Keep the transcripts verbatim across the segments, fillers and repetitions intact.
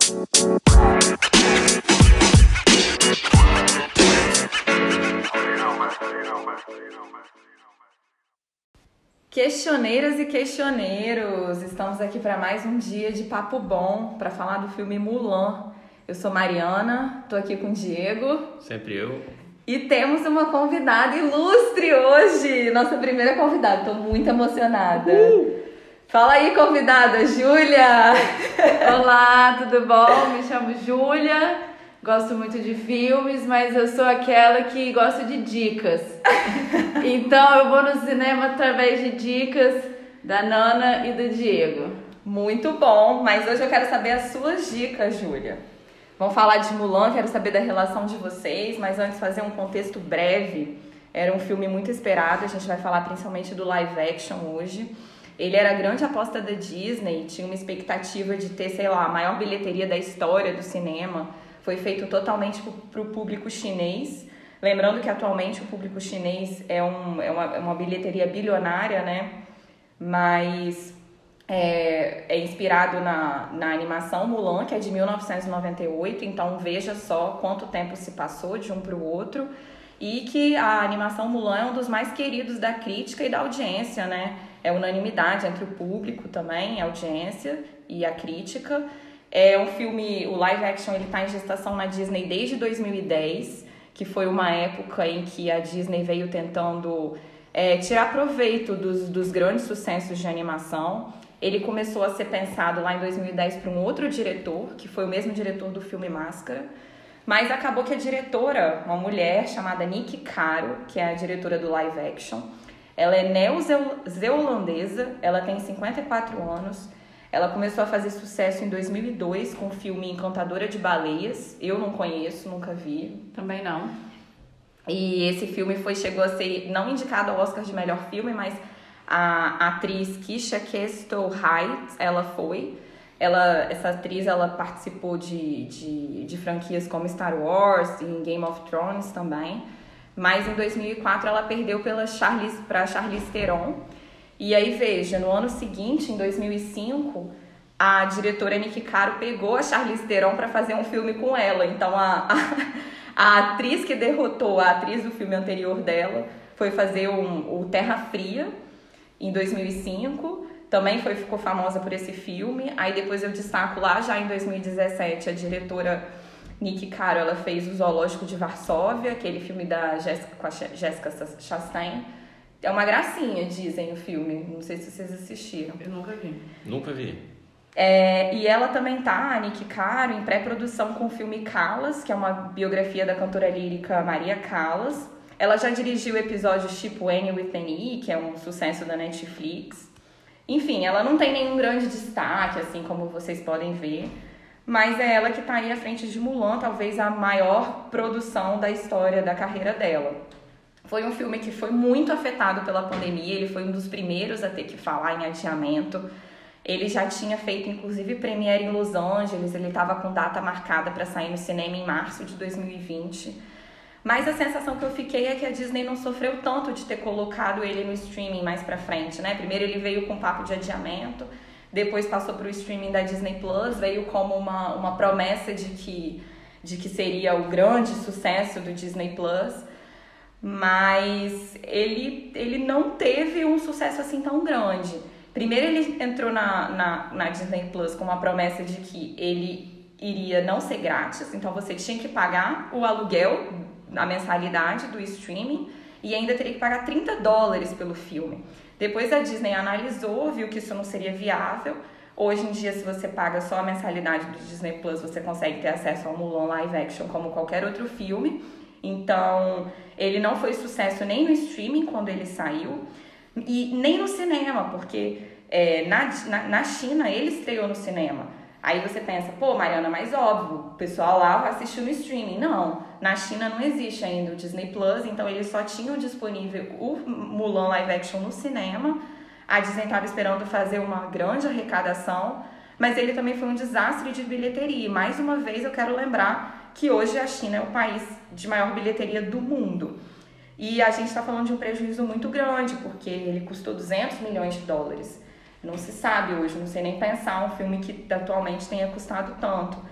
Questioneiras e questioneiros, estamos aqui para mais um dia de papo bom para falar do filme Mulan. Eu sou Mariana, tô aqui com o Diego. Sempre eu. E temos uma convidada ilustre hoje, nossa primeira convidada, tô muito emocionada. Uh! Fala aí, convidada, Júlia! Olá, tudo bom? Me chamo Júlia, gosto muito de filmes, mas eu sou aquela que gosta de dicas. Então eu vou no cinema através de dicas da Nana e do Diego. Muito bom, mas hoje eu quero saber as suas dicas, Júlia. Vamos falar de Mulan, quero saber da relação de vocês, mas antes fazer um contexto breve. Era um filme muito esperado, a gente vai falar principalmente do live action hoje. Ele era a grande aposta da Disney, tinha uma expectativa de ter, sei lá, a maior bilheteria da história do cinema. Foi feito totalmente para o público chinês. Lembrando que atualmente o público chinês é, um, é, uma, é uma bilheteria bilionária, né? Mas é, é inspirado na, na animação Mulan, que é de mil novecentos e noventa e oito. Então veja só quanto tempo se passou de um para o outro. E que a animação Mulan é um dos mais queridos da crítica e da audiência, né? É unanimidade entre o público também, a audiência e a crítica. É um filme, o live action, ele está em gestação na Disney desde dois mil e dez, que foi uma época em que a Disney veio tentando é, tirar proveito dos, dos grandes sucessos de animação. Ele começou a ser pensado lá em dois mil e dez por um outro diretor, que foi o mesmo diretor do filme Máscara, mas acabou que a diretora, uma mulher chamada Nick Caro, que é a diretora do live action, ela é neozelandesa, ela tem cinquenta e quatro anos, ela começou a fazer sucesso em dois mil e dois com o filme Encantadora de Baleias. Eu não conheço, nunca vi. Também não. E esse filme foi, chegou a ser não indicado ao Oscar de melhor filme, mas a atriz Keisha Castle-Hite, ela foi. Ela, essa atriz ela participou de, de, de franquias como Star Wars e Game of Thrones também. Mas em dois mil e quatro ela perdeu pela Charlize, para Charlize Theron. E aí, veja, no ano seguinte, em dois mil e cinco, a diretora Nick Caro pegou a Charlize Theron para fazer um filme com ela. Então, a, a, a atriz que derrotou a atriz do filme anterior dela foi fazer um, o Terra Fria, em dois mil e cinco. Também foi, ficou famosa por esse filme. Aí, depois eu destaco lá, já em dois mil e dezessete, a diretora Nick Caro, ela fez o Zoológico de Varsóvia, aquele filme da Jessica, com a Jessica Chastain. É uma gracinha, dizem, o filme. Não sei se vocês assistiram. Eu nunca vi. Nunca vi. É, e ela também tá, a Nick Caro, em pré-produção com o filme Callas, que é uma biografia da cantora lírica Maria Callas. Ela já dirigiu o episódio Tipo Annie with an E, que é um sucesso da Netflix. Enfim, ela não tem nenhum grande destaque, assim como vocês podem ver. Mas é ela que tá aí à frente de Mulan, talvez a maior produção da história da carreira dela. Foi um filme que foi muito afetado pela pandemia, ele foi um dos primeiros a ter que falar em adiamento. Ele já tinha feito, inclusive, premiere em Los Angeles, ele estava com data marcada para sair no cinema em março de dois mil e vinte. Mas a sensação que eu fiquei é que a Disney não sofreu tanto de ter colocado ele no streaming mais pra frente, né? Primeiro ele veio com papo de adiamento, depois passou para o streaming da Disney Plus, veio como uma, uma promessa de que, de que seria o grande sucesso do Disney Plus. Mas ele, ele não teve um sucesso assim tão grande. Primeiro ele entrou na, na, na Disney Plus com uma promessa de que ele iria não ser grátis, então você tinha que pagar o aluguel, a mensalidade do streaming, e ainda teria que pagar trinta dólares pelo filme. Depois a Disney analisou, viu que isso não seria viável. Hoje em dia, se você paga só a mensalidade do Disney Plus, você consegue ter acesso ao Mulan live action como qualquer outro filme. Então, ele não foi sucesso nem no streaming quando ele saiu e nem no cinema, porque é, na, na, na China ele estreou no cinema. Aí você pensa, pô, Mariana, mas óbvio, o pessoal lá vai assistir no streaming. Não, na China não existe ainda o Disney Plus, então eles só tinham disponível o Mulan live action no cinema. A Disney estava esperando fazer uma grande arrecadação, mas ele também foi um desastre de bilheteria. E mais uma vez eu quero lembrar que hoje a China é o país de maior bilheteria do mundo. E a gente está falando de um prejuízo muito grande, porque ele custou duzentos milhões de dólares. Não se sabe hoje, não sei nem pensar um filme que atualmente tenha custado tanto.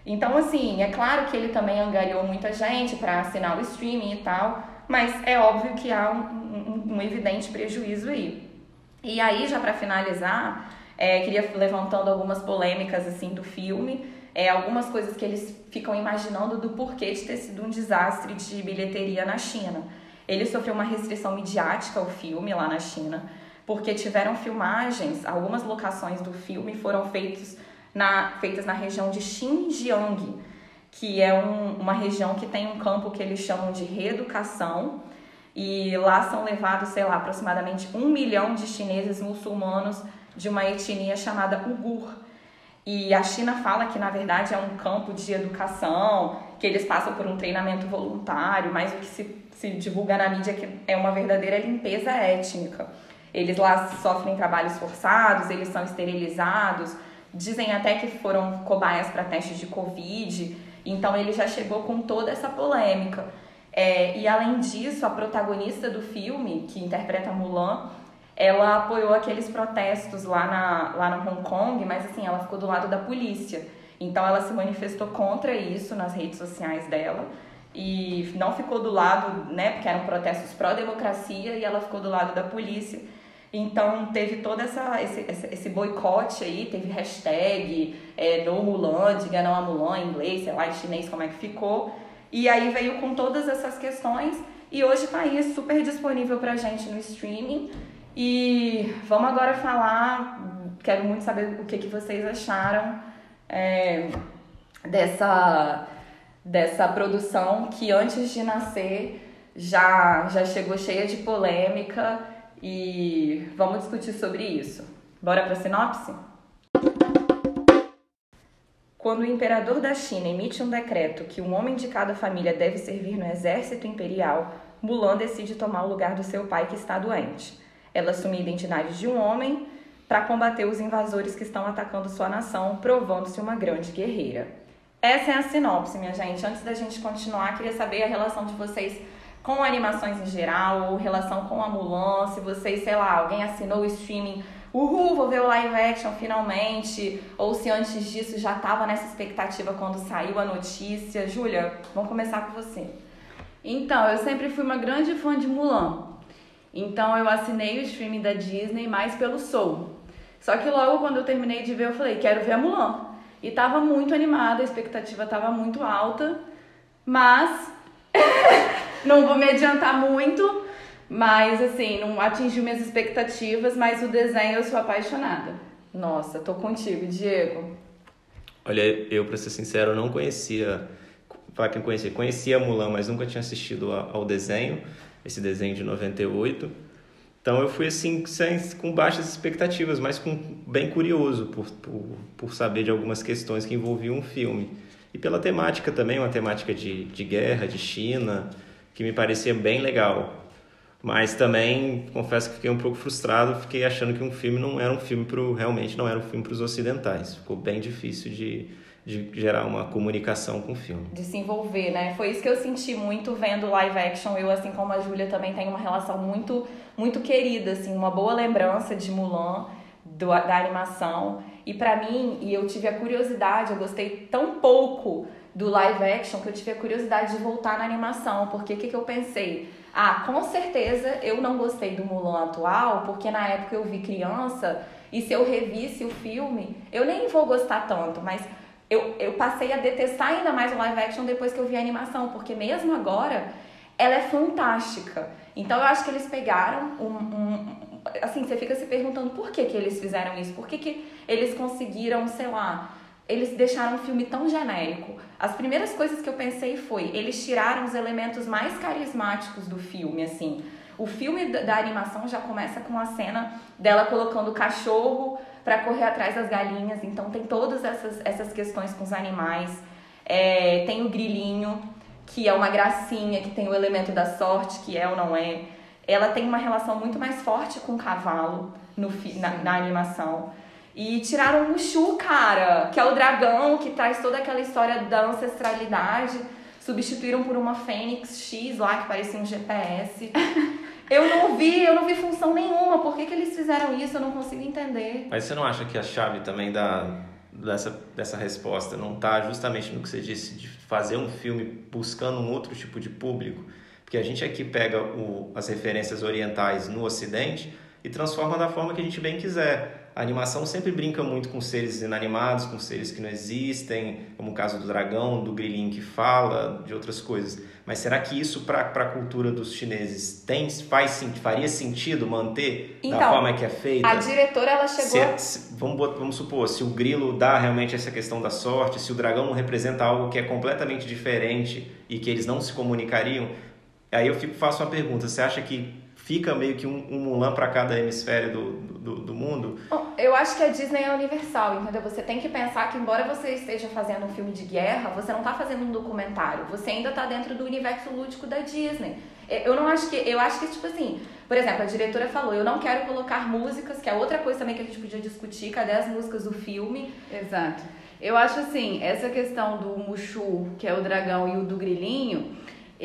Então, assim, é claro que ele também angariou muita gente para assinar o streaming e tal, mas é óbvio que há um, um, um evidente prejuízo aí. E aí, já para finalizar, é, queria levantando algumas polêmicas assim do filme, é, algumas coisas que eles ficam imaginando do porquê de ter sido um desastre de bilheteria na China. Ele sofreu uma restrição midiática, o filme, lá na China, porque tiveram filmagens, algumas locações do filme foram feitos na, feitas na região de Xinjiang, que é um, uma região que tem um campo que eles chamam de reeducação, e lá são levados, sei lá, aproximadamente um milhão de chineses muçulmanos de uma etnia chamada Uigur. E a China fala que, na verdade, é um campo de educação, que eles passam por um treinamento voluntário, mas o que se, se divulga na mídia é que é uma verdadeira limpeza étnica. Eles lá sofrem trabalhos forçados, eles são esterilizados, dizem até que foram cobaias para testes de Covid, então ele já chegou com toda essa polêmica. É, e além disso, a protagonista do filme, que interpreta Mulan, ela apoiou aqueles protestos lá, na, lá no Hong Kong, mas assim, ela ficou do lado da polícia. Então ela se manifestou contra isso nas redes sociais dela e não ficou do lado, né, porque eram protestos pró-democracia, e ela ficou do lado da polícia. Então teve todo essa, esse, esse, esse boicote aí, teve hashtag é, no Mulan, diga não a Mulan em inglês, sei lá, em chinês como é que ficou. E aí veio com todas essas questões e hoje tá aí super disponível pra gente no streaming. E vamos agora falar, quero muito saber o que, que vocês acharam é, dessa, dessa produção que antes de nascer já, já chegou cheia de polêmica, e vamos discutir sobre isso. Bora pra sinopse? Quando o imperador da China emite um decreto que um homem de cada família deve servir no exército imperial, Mulan decide tomar o lugar do seu pai que está doente. Ela assume a identidade de um homem para combater os invasores que estão atacando sua nação, provando-se uma grande guerreira. Essa é a sinopse, minha gente. Antes da gente continuar, queria saber a relação de vocês com animações em geral, ou relação com a Mulan, se vocês, sei lá, alguém assinou o streaming, uhul, vou ver o live action finalmente, ou se antes disso já estava nessa expectativa quando saiu a notícia. Júlia, vamos começar com você. Então, eu sempre fui uma grande fã de Mulan. Então eu assinei o streaming da Disney mais pelo Soul. Só que logo quando eu terminei de ver, eu falei, quero ver a Mulan. E tava muito animada, a expectativa tava muito alta, mas não vou me adiantar muito, mas assim, não atingiu minhas expectativas, mas o desenho eu sou apaixonada. Nossa, tô contigo, Diego. Olha, eu, pra ser sincero, não conhecia, falar que não conhecia, conhecia a Mulan, mas nunca tinha assistido ao desenho, esse desenho de noventa e oito. Então eu fui assim, sem, com baixas expectativas, mas com, bem curioso por, por, por saber de algumas questões que envolviam o filme. E pela temática também, uma temática de, de guerra, de China, que me parecia bem legal. Mas também, confesso que fiquei um pouco frustrado, fiquei achando que um filme não era um filme pro, realmente não era um filme para os ocidentais. Ficou bem difícil de, de gerar uma comunicação com o filme. De se envolver, né? Foi isso que eu senti muito vendo live action. Eu, assim como a Júlia, também tenho uma relação muito, muito querida, assim, uma boa lembrança de Mulan, do, da animação. E pra mim, e eu tive a curiosidade, eu gostei tão pouco do live action que eu tive a curiosidade de voltar na animação. Porque o que, que eu pensei? Ah, com certeza eu não gostei do Mulan atual, porque na época eu vi criança, e se eu revisse o filme, eu nem vou gostar tanto, mas eu, eu passei a detestar ainda mais o live action depois que eu vi a animação, porque mesmo agora ela é fantástica. Então eu acho que eles pegaram um... um assim, você fica se perguntando por que que eles fizeram isso, por que que eles conseguiram, sei lá, eles deixaram um filme tão genérico. As primeiras coisas que eu pensei foi, eles tiraram os elementos mais carismáticos do filme, assim. O filme da animação já começa com a cena dela colocando o cachorro para correr atrás das galinhas, então tem todas essas, essas questões com os animais. É, tem o grilinho, que é uma gracinha, que tem o elemento da sorte, que é ou não é. Ela tem uma relação muito mais forte com o cavalo no, na, na animação. E tiraram o Mushu, cara, que é o dragão que traz toda aquela história da ancestralidade. Substituíram por uma Fênix X lá, que parecia um G P S. Eu não vi, eu não vi função nenhuma. Por que que eles fizeram isso? Eu não consigo entender. Mas você não acha que a chave também da, dessa, dessa resposta não está justamente no que você disse, de fazer um filme buscando um outro tipo de público? Porque a gente aqui pega o, as referências orientais no Ocidente e transforma da forma que a gente bem quiser. A animação sempre brinca muito com seres inanimados, com seres que não existem, como o caso do dragão, do grilinho que fala, de outras coisas. Mas será que isso para a cultura dos chineses tem, faz, faria sentido manter então, da forma que é feita? A diretora ela chegou... Se é, se, vamos, vamos supor, se o grilo dá realmente essa questão da sorte, se o dragão representa algo que é completamente diferente e que eles não se comunicariam, aí eu fico, faço uma pergunta, você acha que fica meio que um, um Mulan para cada hemisfério do, do, do mundo? Eu acho que a Disney é universal, entendeu? Você tem que pensar que, embora você esteja fazendo um filme de guerra, você não está fazendo um documentário. Você ainda está dentro do universo lúdico da Disney. Eu não acho que... Eu acho que, tipo assim... Por exemplo, a diretora falou, eu não quero colocar músicas, que é outra coisa também que a gente podia discutir. Cadê as músicas do filme? Exato. Eu acho assim, essa questão do Mushu, que é o dragão, e o do grilinho,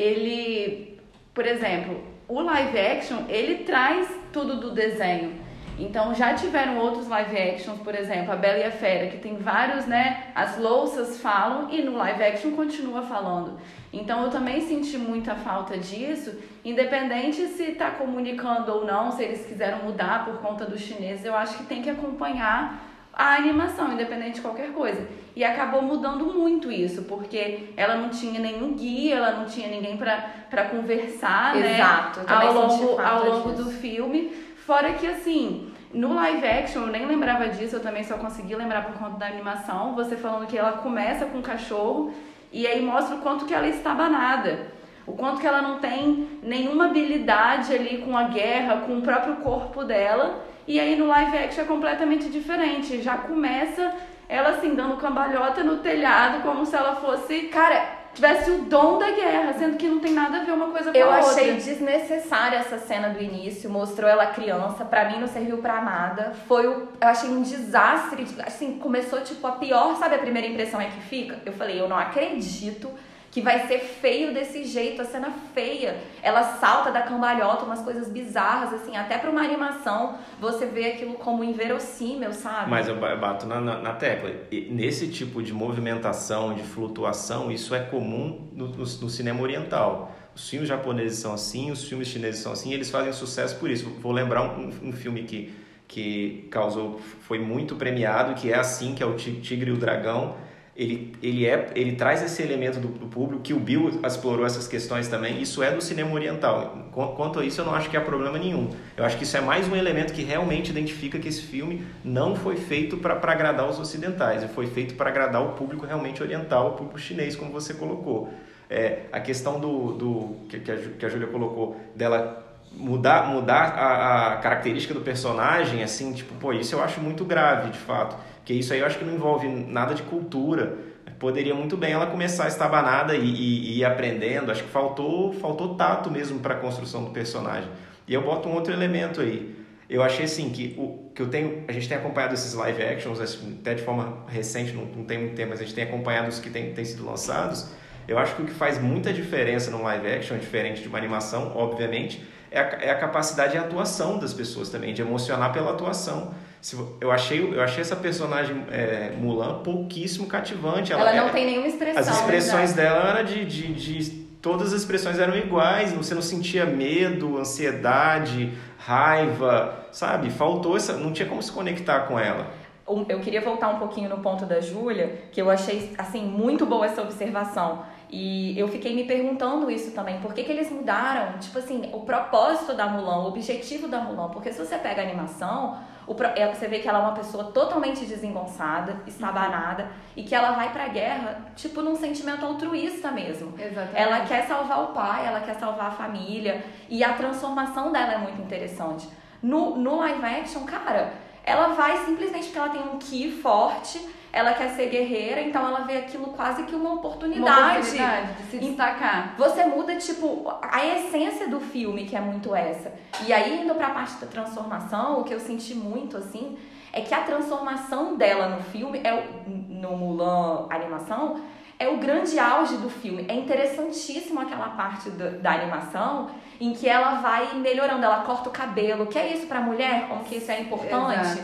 ele... Por exemplo... O live action, ele traz tudo do desenho. Então, já tiveram outros live actions, por exemplo, a Bela e a Fera, que tem vários, né? As louças falam e no live action continua falando. Então, eu também senti muita falta disso, independente se está comunicando ou não, se eles quiseram mudar por conta dos chineses, eu acho que tem que acompanhar a animação, independente de qualquer coisa. E acabou mudando muito isso, porque ela não tinha nenhum guia, ela não tinha ninguém para conversar, Exato, né? Ao longo, ao longo do filme. Fora que, assim, no live action, eu nem lembrava disso, eu também só consegui lembrar por conta da animação. Você falando que ela começa com o cachorro e aí mostra o quanto que ela é estabanada. O quanto que ela não tem nenhuma habilidade ali com a guerra, com o próprio corpo dela. E aí no live action é completamente diferente. Já começa ela assim, dando cambalhota no telhado, como se ela fosse, cara, tivesse o dom da guerra, sendo que não tem nada a ver uma coisa com eu a outra. Eu achei desnecessária essa cena do início, mostrou ela criança, pra mim não serviu pra nada. Foi o, eu achei um desastre, assim, começou tipo a pior, sabe a primeira impressão é que fica? Eu falei, eu não acredito que vai ser feio desse jeito, a cena feia. Ela salta da cambalhota, umas coisas bizarras, assim, até pra uma animação, você vê aquilo como inverossímil, sabe? Mas eu bato na, na, na tecla. E nesse tipo de movimentação, de flutuação, isso é comum no, no, no cinema oriental. Os filmes japoneses são assim, os filmes chineses são assim, e eles fazem sucesso por isso. Vou lembrar um, um filme que, que causou, foi muito premiado, que é assim, que é o Tigre e o Dragão. Ele, ele, é, ele traz esse elemento do, do público, que o Bill explorou essas questões também, isso é do cinema oriental. Quanto a isso, eu não acho que há problema nenhum. Eu acho que isso é mais um elemento que realmente identifica que esse filme não foi feito para agradar os ocidentais, foi feito para agradar o público realmente oriental, o público chinês, como você colocou. É, a questão do, do que, que, a, que a Júlia colocou, dela mudar, mudar a, a característica do personagem, assim, tipo, pô, isso eu acho muito grave, de fato. Porque isso aí eu acho que não envolve nada de cultura. Poderia muito bem ela começar estabanada e, e, e ir aprendendo. Acho que faltou, faltou tato mesmo para a construção do personagem. E eu boto um outro elemento aí. Eu achei assim que, o, que eu tenho, a gente tem acompanhado esses live actions, até de forma recente, não, não tem muito tempo, mas a gente tem acompanhado os que têm, têm sido lançados. Eu acho que o que faz muita diferença no live action, diferente de uma animação, obviamente, é a, é a capacidade de atuação das pessoas também, de emocionar pela atuação. Eu achei, eu achei essa personagem é, Mulan pouquíssimo cativante. Ela, ela não é, tem nenhuma expressão. As expressões né? dela eram de, de, de... Todas as expressões eram iguais. Você não sentia medo, ansiedade, raiva, sabe? Faltou essa... Não tinha como se conectar com ela. Eu queria voltar um pouquinho no ponto da Júlia, que eu achei, assim, muito boa essa observação. E eu fiquei me perguntando isso também. Por que que eles mudaram, tipo assim, o propósito da Mulan, o objetivo da Mulan? Porque se você pega a animação, o, você vê que ela é uma pessoa totalmente desengonçada, estabanada, e que ela vai pra guerra, tipo, num sentimento altruísta mesmo. Exatamente. Ela quer salvar o pai, ela quer salvar a família, e a transformação dela é muito interessante. No, no live action, cara, ela vai simplesmente porque ela tem um ki forte, ela quer ser guerreira, então ela vê aquilo quase que uma oportunidade, uma oportunidade de se destacar. Você muda, tipo, a essência do filme, que é muito essa. E aí, indo pra parte da transformação, o que eu senti muito, assim, é que a transformação dela no filme, é o, no Mulan animação, é o grande auge do filme. É interessantíssimo aquela parte do, da animação em que ela vai melhorando, ela corta o cabelo. Que é isso pra mulher? Como que isso é importante? Exato.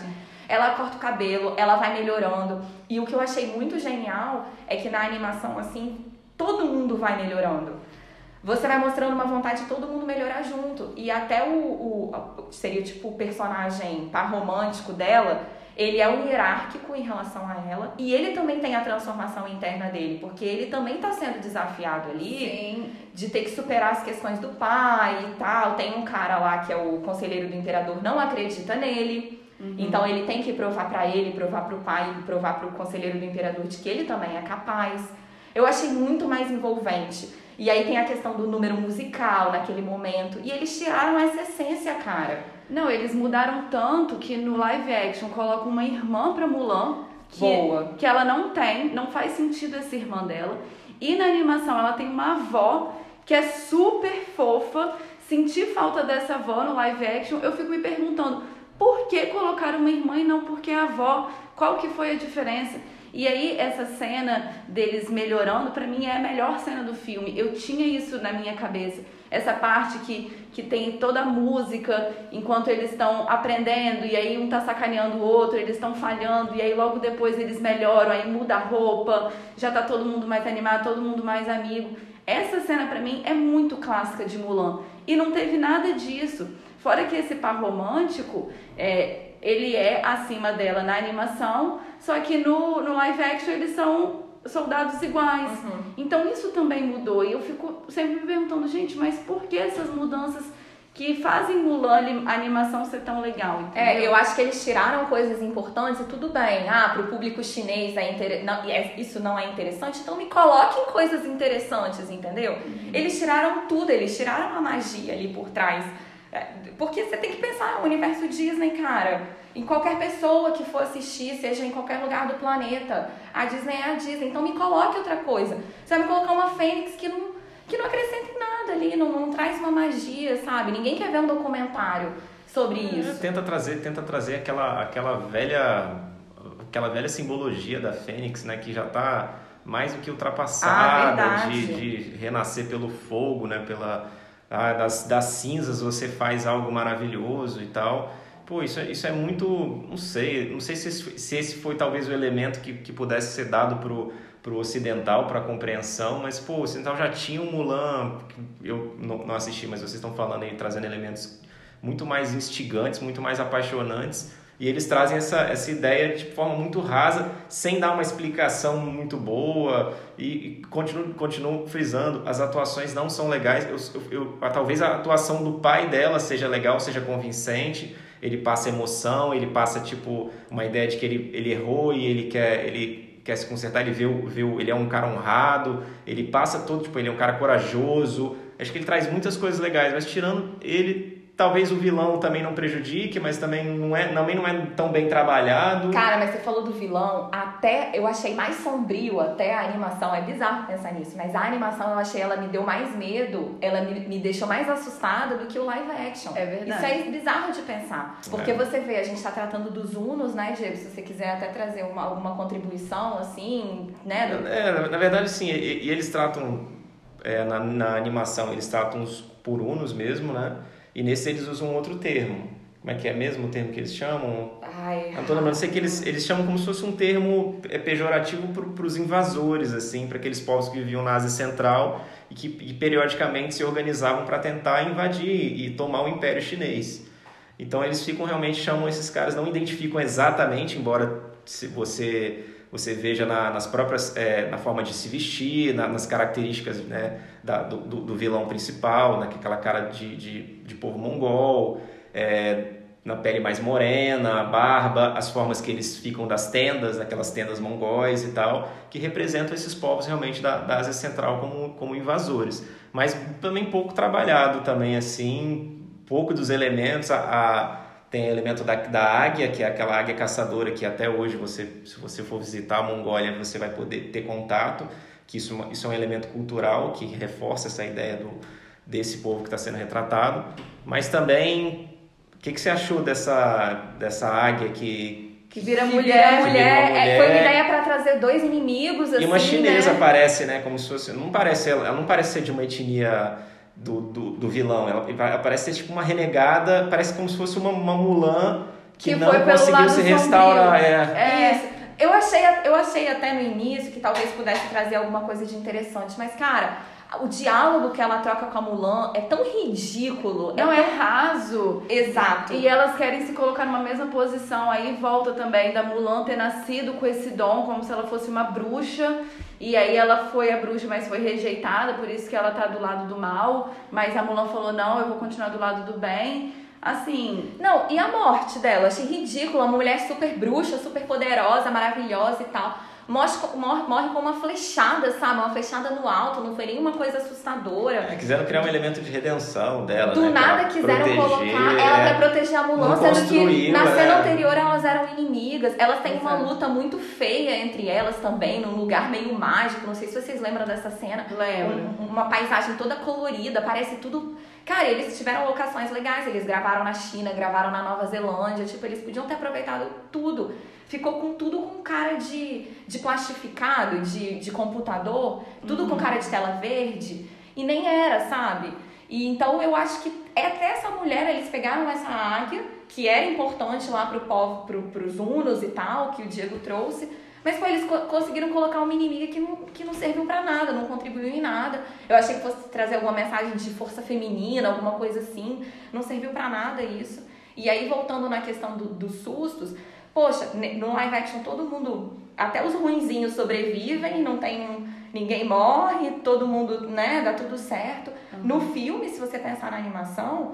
ela corta o cabelo, ela vai melhorando. E o que eu achei muito genial é que na animação, assim, todo mundo vai melhorando. Você vai mostrando uma vontade de todo mundo melhorar junto. E até o, o seria tipo o personagem par romântico dela, ele é um hierárquico em relação a ela. E ele também tem a transformação interna dele, porque ele também está sendo desafiado ali. Sim. De ter que superar as questões do pai e tal. Tem um cara lá que é o conselheiro do imperador, não acredita nele. Uhum. Então ele tem que provar pra ele, provar pro pai, provar pro conselheiro do imperador de que ele também é capaz. Eu achei muito mais envolvente. E aí tem a questão do número musical naquele momento. E eles tiraram essa essência, cara. Não, eles mudaram tanto que no live action colocam uma irmã pra Mulan. Que, Boa. Que ela não tem, não faz sentido essa irmã dela. E na animação ela tem uma avó que é super fofa. Senti falta dessa avó no live action. Eu fico me perguntando, por que colocaram uma irmã e não porque a avó? Qual que foi a diferença? E aí essa cena deles melhorando, pra mim é a melhor cena do filme. Eu tinha isso na minha cabeça. Essa parte que, que tem toda a música enquanto eles estão aprendendo, e aí um tá sacaneando o outro, eles estão falhando, e aí logo depois eles melhoram, aí muda a roupa, já tá todo mundo mais animado, todo mundo mais amigo. Essa cena pra mim é muito clássica de Mulan. E não teve nada disso. Fora que esse par romântico, é, ele é acima dela na animação, só que no, no live action eles são soldados iguais. Uhum. Então isso também mudou. E eu fico sempre me perguntando, gente, mas por que essas mudanças que fazem Mulan a animação ser tão legal? Entendeu? É, eu acho que eles tiraram coisas importantes e tudo bem. Ah, pro público chinês é inter... não, isso não é interessante, então me coloquem coisas interessantes, entendeu? Uhum. Eles tiraram tudo, eles tiraram a magia ali por trás. Porque você tem que pensar, o universo Disney, cara, em qualquer pessoa que for assistir, seja em qualquer lugar do planeta, a Disney é a Disney, então me coloque outra coisa. Você vai me colocar uma Fênix que não, que não acrescenta em nada ali, não, não traz uma magia, sabe? Ninguém quer ver um documentário sobre isso. É, tenta trazer, tenta trazer aquela, aquela velha, aquela velha simbologia da Fênix, né, que já tá mais do que ultrapassada, ah, de, de renascer pelo fogo, né, pela... Ah, das, das cinzas você faz algo maravilhoso e tal. Pô, isso, é, isso é muito... Não sei, não sei se esse, se esse foi talvez o elemento que, que pudesse ser dado pro, pro ocidental, pra compreensão, mas, pô, o ocidental já tinha um Mulan, eu não, não assisti, mas vocês estão falando aí, trazendo elementos muito mais instigantes, muito mais apaixonantes, e eles trazem essa, essa ideia de forma muito rasa, sem dar uma explicação muito boa, e, e continuo, continuo frisando, as atuações não são legais. Eu, eu, eu, talvez a atuação do pai dela seja legal, seja convincente, ele passa emoção, ele passa tipo uma ideia de que ele, ele errou e ele quer, ele quer se consertar, ele, vê, vê, ele é um cara honrado, ele passa todo, tipo, ele é um cara corajoso, acho que ele traz muitas coisas legais, mas tirando ele... Talvez o vilão também não prejudique, mas também não é, também não é tão bem trabalhado. Cara, mas você falou do vilão, até eu achei mais sombrio, até a animação, é bizarro pensar nisso, mas a animação eu achei, ela me deu mais medo, ela me, me deixou mais assustada do que o live action. É verdade. Isso é bizarro de pensar, porque é. Você vê, a gente tá tratando dos Unos, né, Diego? Se você quiser até trazer uma, alguma contribuição, assim, né? Do... É, na, na verdade, sim, e, e eles tratam, é, na, na animação, eles tratam os por Unos mesmo, né? E nesse eles usam outro termo. Como é que é mesmo o termo que eles chamam? Ai, não tô lembrando. Sei que eles, eles chamam como se fosse um termo pejorativo para os invasores, assim, para aqueles povos que viviam na Ásia Central e que e periodicamente se organizavam para tentar invadir e tomar o Império Chinês. Então eles ficam realmente, chamam esses caras, não identificam exatamente, embora se você... você veja na, nas próprias, é, na forma de se vestir, na, nas características, né, da, do, do vilão principal, naquela cara de, de, de povo mongol, é, na pele mais morena, a barba, as formas que eles ficam das tendas, aquelas tendas mongóis e tal, que representam esses povos realmente da, da Ásia Central como, como invasores. Mas também pouco trabalhado também, assim, pouco dos elementos, a, a tem elemento da, da águia, que é aquela águia caçadora que até hoje, você, se você for visitar a Mongólia, você vai poder ter contato, que isso, isso é um elemento cultural que reforça essa ideia do, desse povo que está sendo retratado. Mas também, o que, que você achou dessa, dessa águia que... Que vira que mulher, vira mulher, mulher. É, foi uma ideia para trazer dois inimigos, assim, e uma chinesa, né? Parece, né? Como se fosse... Não parece, ela não parece ser de uma etnia... Do, do, do vilão, ela, ela parece ser tipo uma renegada, parece como se fosse uma, uma Mulan que, Que não foi pelo conseguiu lado se sombrio. restaurar. É. É. Isso. Eu achei, eu achei até no início que talvez pudesse trazer alguma coisa de interessante, mas, cara, o diálogo que ela troca com a Mulan é tão ridículo. Não, é é tão... raso. Exato. E elas querem se colocar numa mesma posição. Aí volta também da Mulan ter nascido com esse dom, como se ela fosse uma bruxa. E aí ela foi a bruxa, mas foi rejeitada, por isso que ela tá do lado do mal. Mas a Mulan falou, não, eu vou continuar do lado do bem. Assim... Não, e a morte dela? Achei ridícula. Uma mulher super bruxa, super poderosa, maravilhosa e tal. Morre, morre, morre com uma flechada, sabe? Uma flechada no alto, não foi nenhuma coisa assustadora. É, quiseram criar um elemento de redenção dela, Do né? nada Pra quiseram proteger, colocar ela é, pra proteger a Mulan, não sendo que na construiu, cena é. anterior elas eram inimigas. Elas têm uma Exato. luta muito feia entre elas também, num lugar meio mágico. Não sei se vocês lembram dessa cena. Lembro. Um- uma paisagem toda colorida, parece tudo... Cara, eles tiveram locações legais, eles gravaram na China, gravaram na Nova Zelândia, tipo, eles podiam ter aproveitado tudo. Ficou com tudo com cara de, de plastificado, de, de computador, tudo com cara de tela verde, e nem era, sabe? E então eu acho que até essa mulher, eles pegaram essa águia, que era importante lá pro povo, pro, pros hunos e tal, que o Diego trouxe, mas pô, eles co- conseguiram colocar uma inimiga que não, que não serviu pra nada, não contribuiu em nada. Eu achei que fosse trazer alguma mensagem de força feminina, alguma coisa assim. Não serviu pra nada isso. E aí, voltando na questão do- dos sustos, poxa, ne- no live action todo mundo, até os ruinzinhos sobrevivem, não tem, ninguém morre, todo mundo, né, dá tudo certo. No filme, se você pensar na animação,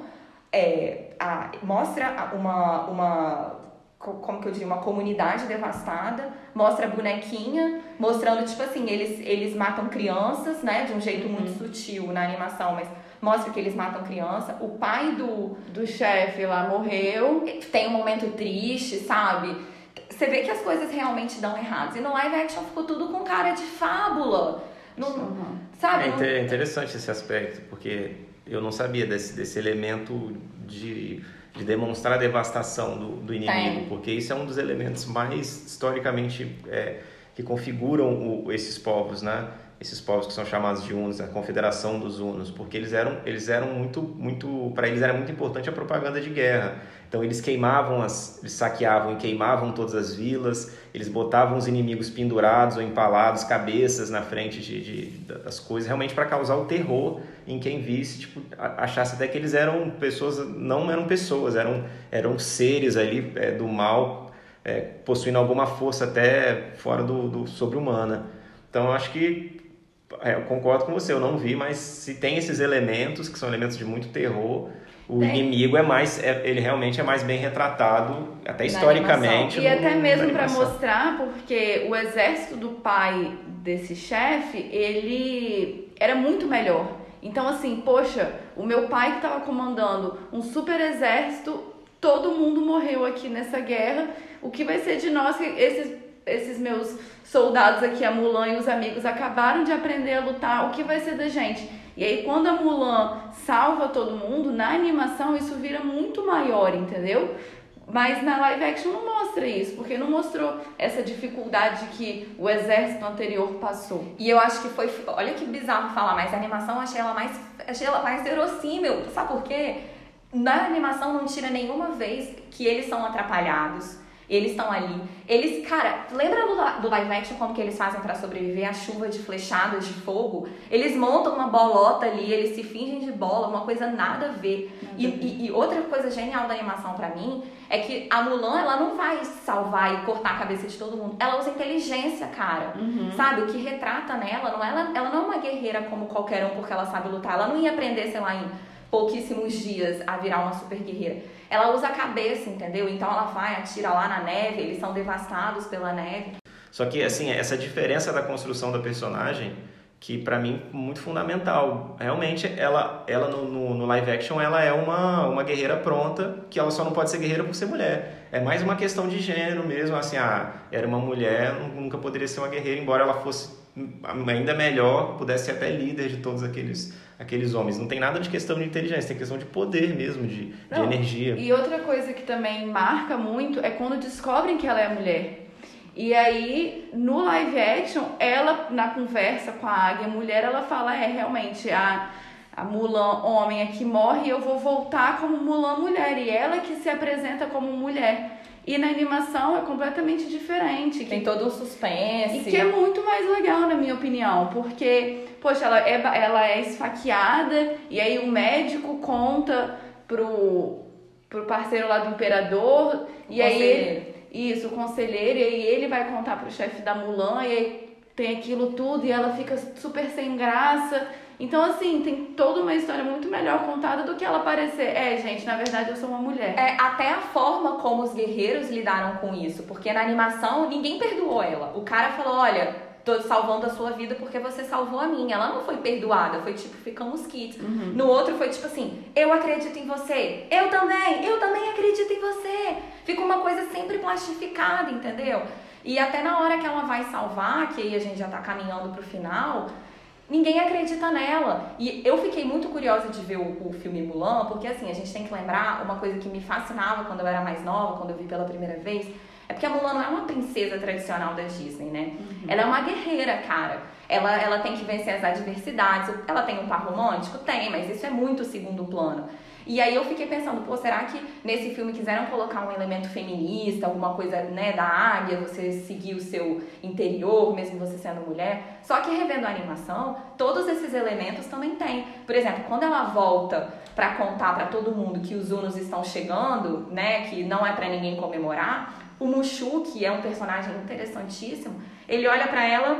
é, a- mostra uma, uma co- como que eu diria, uma comunidade devastada, mostra a bonequinha, mostrando, tipo assim, eles, eles matam crianças, né, de um jeito muito sutil na animação, mas mostra que eles matam criança. O pai do... Do chefe lá morreu. tem um momento triste, sabe? Você vê que as coisas realmente dão erradas. E no live action ficou tudo com cara de fábula. Não, Uhum. sabe? É Não- inte- é interessante esse aspecto, porque eu não sabia desse, desse elemento de, de demonstrar a devastação do, do inimigo, Tem. porque isso é um dos elementos mais historicamente é, que configuram o- esses povos, né? Esses povos que são chamados de Hunos, a Confederação dos Hunos, porque eles eram, eles eram muito, muito, para eles era muito importante a propaganda de guerra. Então eles queimavam, as, eles saqueavam e queimavam todas as vilas, eles botavam os inimigos pendurados ou empalados, cabeças na frente de, de, das coisas, realmente para causar o terror em quem visse, tipo, a- achasse até que eles eram pessoas, não eram pessoas, eram, eram seres ali é, do mal, é, possuindo alguma força até fora do, do sobre-humana. Então eu acho que é, eu concordo com você, eu não vi, mas se tem esses elementos, que são elementos de muito terror, o Tem. inimigo é mais, é- ele realmente é mais bem retratado, até Na historicamente. E no- até na mesmo para animação. mostrar, porque o exército do pai desse chefe, ele era muito melhor. Então, assim, poxa, o meu pai que estava comandando um super exército, todo mundo morreu aqui nessa guerra. O que vai ser de nós, que esses, esses meus soldados aqui, a Mulan e os amigos, acabaram de aprender a lutar, o que vai ser da gente? E aí, quando a Mulan salva todo mundo, na animação isso vira muito maior, entendeu? Mas na live action não mostra isso, porque não mostrou essa dificuldade que o exército anterior passou. E eu acho que foi... Olha que bizarro falar, mas a animação eu achei ela mais, achei ela mais verossímil. Sabe por quê? Na animação não tira nenhuma vez que eles são atrapalhados. Eles estão ali. Eles, cara, lembra do, la- do live action como que eles fazem pra sobreviver à chuva de flechadas de fogo? Eles montam uma bolota ali, eles se fingem de bola, uma coisa nada a ver. Nada E, a ver. e- e outra coisa genial da animação pra mim é que a Mulan, ela não vai salvar e cortar a cabeça de todo mundo. Ela usa inteligência, cara. Sabe? O que retrata nela, não, ela, ela não é uma guerreira como qualquer um porque ela sabe lutar. Ela não ia aprender, sei lá, em pouquíssimos dias a virar uma super guerreira. Ela usa a cabeça, entendeu? Então ela vai, atira lá na neve, eles são devastados pela neve. Só que, assim, essa diferença da construção da personagem, que pra mim é muito fundamental. Realmente, ela, ela no, no, no live action, ela é uma, uma guerreira pronta, que ela só não pode ser guerreira por ser mulher. É mais uma questão de gênero mesmo, assim, ah, era uma mulher, nunca poderia ser uma guerreira, embora ela fosse ainda melhor, pudesse ser até líder de todos aqueles, aqueles homens. Não tem nada de questão de inteligência, tem questão de poder mesmo, de, de Não, energia. E outra coisa que também marca muito é quando descobrem que ela é mulher. E aí, no live action, ela, na conversa com a águia mulher, ela fala, é, realmente, a, a Mulan homem aqui morre e eu vou voltar como Mulan mulher. E ela que se apresenta como mulher. E na animação é completamente diferente. Que... Tem todo um suspense. E que é muito mais legal, na minha opinião. Porque, poxa, ela é, ela é esfaqueada e aí o médico conta pro, pro parceiro lá do imperador. O e aí ele, Isso, o conselheiro. E aí ele vai contar pro chefe da Mulan e aí tem aquilo tudo e ela fica super sem graça. Então, assim, tem toda uma história muito melhor contada do que ela parecer. É, gente, na verdade eu sou uma mulher. É, até a forma como os guerreiros lidaram com isso. Porque na animação, ninguém perdoou ela. O cara falou, olha, tô salvando a sua vida porque você salvou a minha. Ela não foi perdoada, foi tipo, ficamos quites. Uhum. No outro foi tipo assim, eu acredito em você. Eu também, eu também acredito em você. Fica uma coisa sempre plastificada, entendeu? E até na hora que ela vai salvar, que aí a gente já tá caminhando pro final... Ninguém acredita nela. E eu fiquei muito curiosa de ver o, o filme Mulan, porque assim, a gente tem que lembrar uma coisa que me fascinava quando eu era mais nova, quando eu vi pela primeira vez, é porque a Mulan não é uma princesa tradicional da Disney, né? Uhum. Ela é uma guerreira, cara. Ela, ela tem que vencer as adversidades. Ela tem um par romântico? Tem, mas isso é muito segundo plano. E aí eu fiquei pensando, pô, será que nesse filme quiseram colocar um elemento feminista, alguma coisa, né, da águia, você seguir o seu interior, mesmo você sendo mulher? Só que revendo a animação, todos esses elementos também tem. Por exemplo, quando ela volta pra contar pra todo mundo que os Unos estão chegando, né, que não é pra ninguém comemorar, o Mushu, que é um personagem interessantíssimo, ele olha pra ela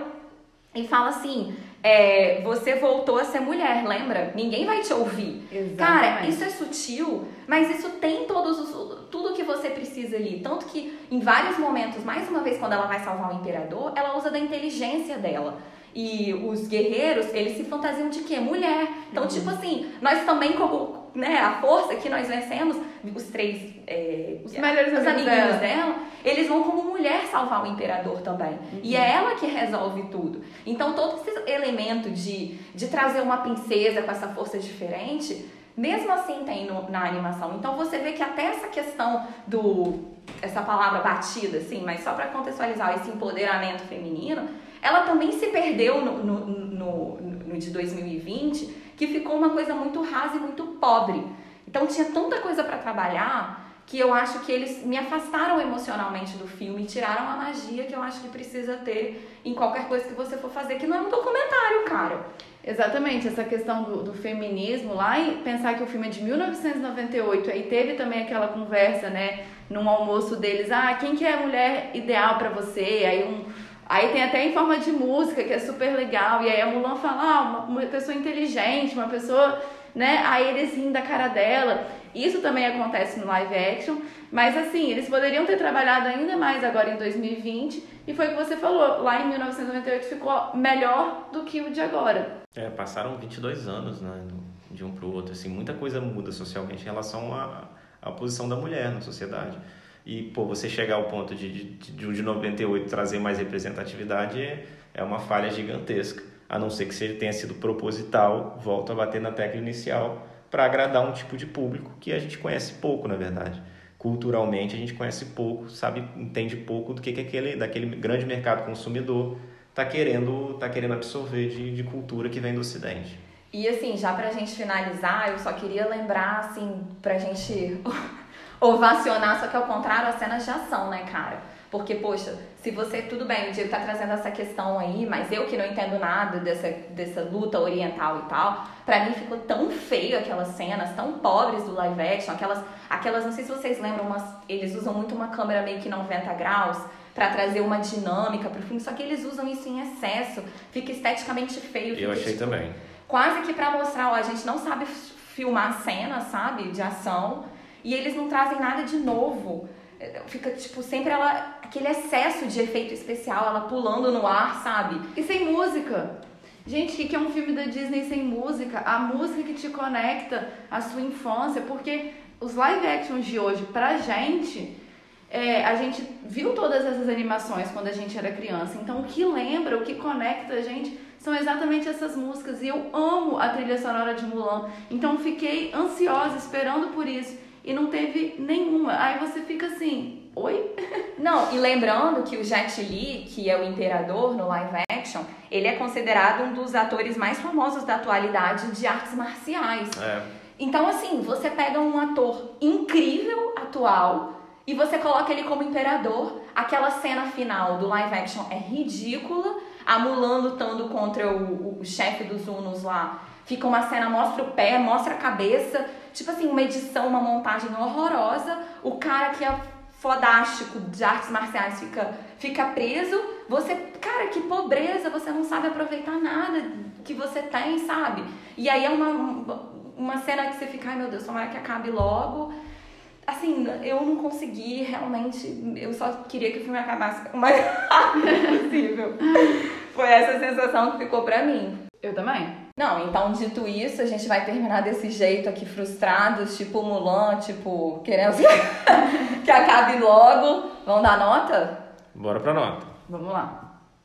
e fala assim... É, você voltou a ser mulher, lembra? Ninguém vai te ouvir. Exatamente. Cara, isso é sutil, mas isso tem todos os, tudo que você precisa ali. Tanto que em vários momentos, mais uma vez quando ela vai salvar o imperador, ela usa da inteligência dela. E os guerreiros, eles se fantasiam de quê? Mulher. Então, uhum. tipo assim, nós também, como né, a força que nós vencemos, os três é, os melhores os amigos amiguinhos dela. dela, eles vão como mulher salvar o imperador também. Uhum. E é ela que resolve tudo. Então, todo esse elemento de, de trazer uma princesa com essa força diferente, mesmo assim tem no, na animação. Então, você vê que até essa questão do... essa palavra batida, assim, mas só para contextualizar esse empoderamento feminino, ela também se perdeu no, no, no, no de dois mil e vinte, que ficou uma coisa muito rasa e muito pobre. Então tinha tanta coisa para trabalhar que eu acho que eles me afastaram emocionalmente do filme e tiraram a magia que eu acho que precisa ter em qualquer coisa que você for fazer, que não é um documentário, cara. Exatamente, essa questão do, do feminismo lá, e pensar que o filme é de mil novecentos e noventa e oito, aí teve também aquela conversa, né, num almoço deles, ah, quem que é a mulher ideal pra você? Aí um... Aí tem até em forma de música, que é super legal. E aí a Mulan fala, ah, uma, uma pessoa inteligente, uma pessoa, né? Aí eles riem da cara dela. Isso também acontece no live action. Mas assim, eles poderiam ter trabalhado ainda mais agora em dois mil e vinte. E foi o que você falou, lá em mil novecentos e noventa e oito ficou melhor do que o de agora. É, passaram vinte e dois anos, né, de um pro outro. Assim, muita coisa muda socialmente em relação à, à posição da mulher na sociedade. E, pô, você chegar ao ponto de, de, de, de noventa e oito trazer mais representatividade é, é uma falha gigantesca. A não ser que seja, tenha sido proposital, volto a bater na tecla inicial, para agradar um tipo de público que a gente conhece pouco, na verdade. Culturalmente, a gente conhece pouco, sabe, entende pouco do que, que aquele, daquele grande mercado consumidor está querendo, tá querendo absorver de, de cultura que vem do Ocidente. E, assim, já pra gente finalizar, eu só queria lembrar, assim, pra gente... ovacionar, só que ao contrário, as cenas de ação, né, cara? Porque, poxa, se você, tudo bem, o Diego tá trazendo essa questão aí, mas eu que não entendo nada dessa, dessa luta oriental e tal, pra mim ficou tão feio aquelas cenas, tão pobres do live action, aquelas, aquelas não sei se vocês lembram, mas eles usam muito uma câmera meio que noventa graus pra trazer uma dinâmica pro filme, só que eles usam isso em excesso, fica esteticamente feio. Fica, eu achei tipo, também. Quase que pra mostrar, ó, a gente não sabe filmar cenas, sabe, de ação, e eles não trazem nada de novo. Fica, tipo, sempre ela... aquele excesso de efeito especial, ela pulando no ar, sabe? E sem música. Gente, o que, que é um filme da Disney sem música? A música que te conecta à sua infância. Porque os live actions de hoje, pra gente... É, a gente viu todas essas animações quando a gente era criança. Então, o que lembra, o que conecta a gente... são exatamente essas músicas. E eu amo a trilha sonora de Mulan. Então, fiquei ansiosa, esperando por isso. E não teve nenhuma. Aí você fica assim, oi? Não, e lembrando que o Jet Li, que é o imperador no live action, ele é considerado um dos atores mais famosos da atualidade de artes marciais. É. Então, assim, você pega um ator incrível, atual, e você coloca ele como imperador. Aquela cena final do live action é ridícula. A Mulan lutando contra o, o chefe dos Hunos lá. Fica uma cena, mostra o pé, mostra a cabeça. Tipo assim, uma edição, uma montagem horrorosa. O cara que é fodástico de artes marciais fica, fica preso. Você, cara, que pobreza, você não sabe aproveitar nada que você tem, sabe? E aí é uma... uma cena que você fica, ai meu Deus, tomara que acabe logo. Assim, eu não consegui realmente, eu só queria que o filme acabasse o mais rápido possível. Foi essa sensação que ficou pra mim. Eu também. Não, então dito isso, a gente vai terminar desse jeito aqui, frustrados, tipo Mulan, tipo, querendo que acabe logo. Vamos dar nota? Bora pra nota. Vamos lá.